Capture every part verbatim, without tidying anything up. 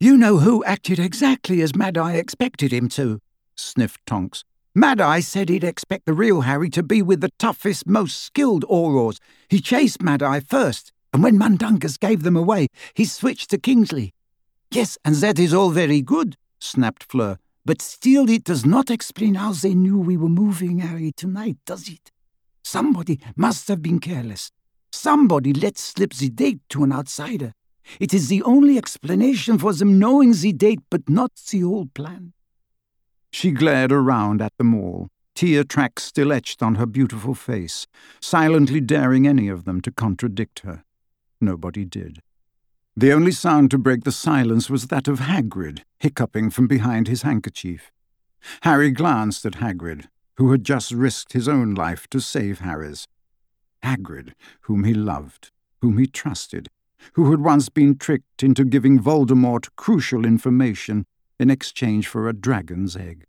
"You know who acted exactly as Mad-Eye expected him to," sniffed Tonks. "Mad-Eye said he'd expect the real Harry to be with the toughest, most skilled Aurors. He chased Mad-Eye first, and when Mundungus gave them away, he switched to Kingsley." "Yes, and that is all very good," snapped Fleur, "but still it does not explain how they knew we were moving Harry tonight, does it? Somebody must have been careless. Somebody let slip the date to an outsider. It is the only explanation for them knowing the date but not the whole plan." She glared around at them all, tear tracks still etched on her beautiful face, silently daring any of them to contradict her. Nobody did. The only sound to break the silence was that of Hagrid, hiccuping from behind his handkerchief. Harry glanced at Hagrid, who had just risked his own life to save Harry's. Hagrid, whom he loved, whom he trusted, who had once been tricked into giving Voldemort crucial information in exchange for a dragon's egg.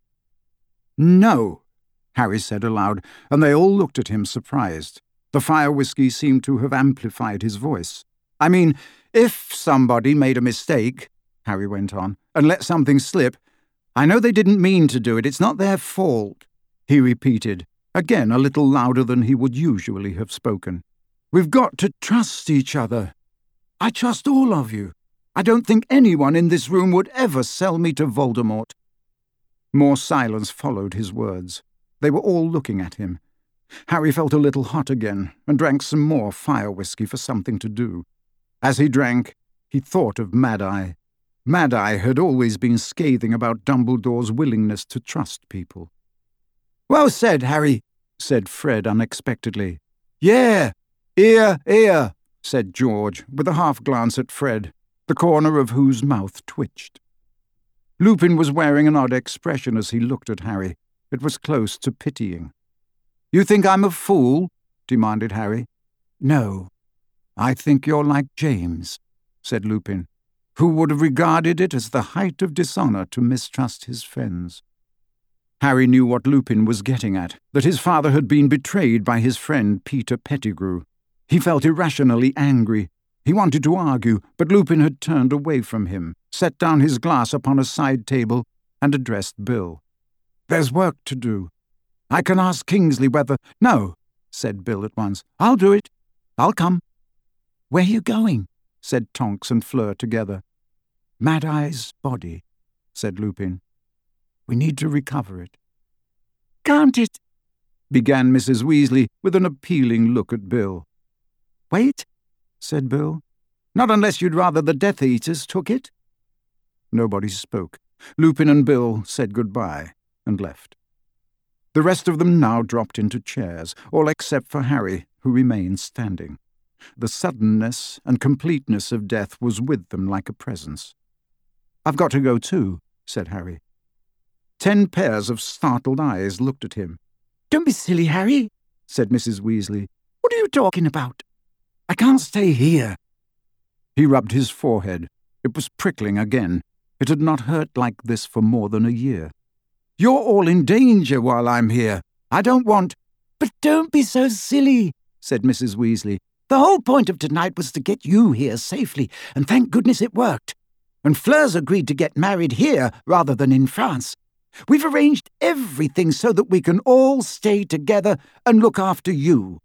"No," Harry said aloud, and they all looked at him surprised. The fire whiskey seemed to have amplified his voice. "I mean, if somebody made a mistake," Harry went on, "and let something slip, I know they didn't mean to do it. It's not their fault," he repeated, again a little louder than he would usually have spoken. "We've got to trust each other. I trust all of you. I don't think anyone in this room would ever sell me to Voldemort." More silence followed his words. They were all looking at him. Harry felt a little hot again, and drank some more fire whiskey for something to do. As he drank, he thought of Mad-Eye. Mad-Eye had always been scathing about Dumbledore's willingness to trust people. "Well said, Harry," said Fred unexpectedly. "Yeah, ear, ear," said George, with a half-glance at Fred, the corner of whose mouth twitched. Lupin was wearing an odd expression as he looked at Harry. It was close to pitying. "You think I'm a fool?" demanded Harry. "No, I think you're like James," said Lupin, who would have regarded it as the height of dishonour to mistrust his friends. Harry knew what Lupin was getting at, that his father had been betrayed by his friend Peter Pettigrew. He felt irrationally angry. He wanted to argue, but Lupin had turned away from him, set down his glass upon a side table, and addressed Bill. "There's work to do. I can ask Kingsley whether—" "No," said Bill at once. "I'll do it. I'll come." "Where are you going?" said Tonks and Fleur together. "Mad-Eye's body," said Lupin. "We need to recover it." "Can't it—" began Missus Weasley with an appealing look at Bill. "Wait," said Bill. "Not unless you'd rather the Death Eaters took it." Nobody spoke. Lupin and Bill said goodbye and left. The rest of them now dropped into chairs, all except for Harry, who remained standing. The suddenness and completeness of death was with them like a presence. "I've got to go too," said Harry. Ten pairs of startled eyes looked at him. "Don't be silly, Harry," said Missus Weasley. "What are you talking about? I can't stay here." He rubbed his forehead. It was prickling again. It had not hurt like this for more than a year. "You're all in danger while I'm here. I don't want—" "But don't be so silly," said Missus Weasley. "The whole point of tonight was to get you here safely, and thank goodness it worked. And Fleur's agreed to get married here rather than in France. We've arranged everything so that we can all stay together and look after you.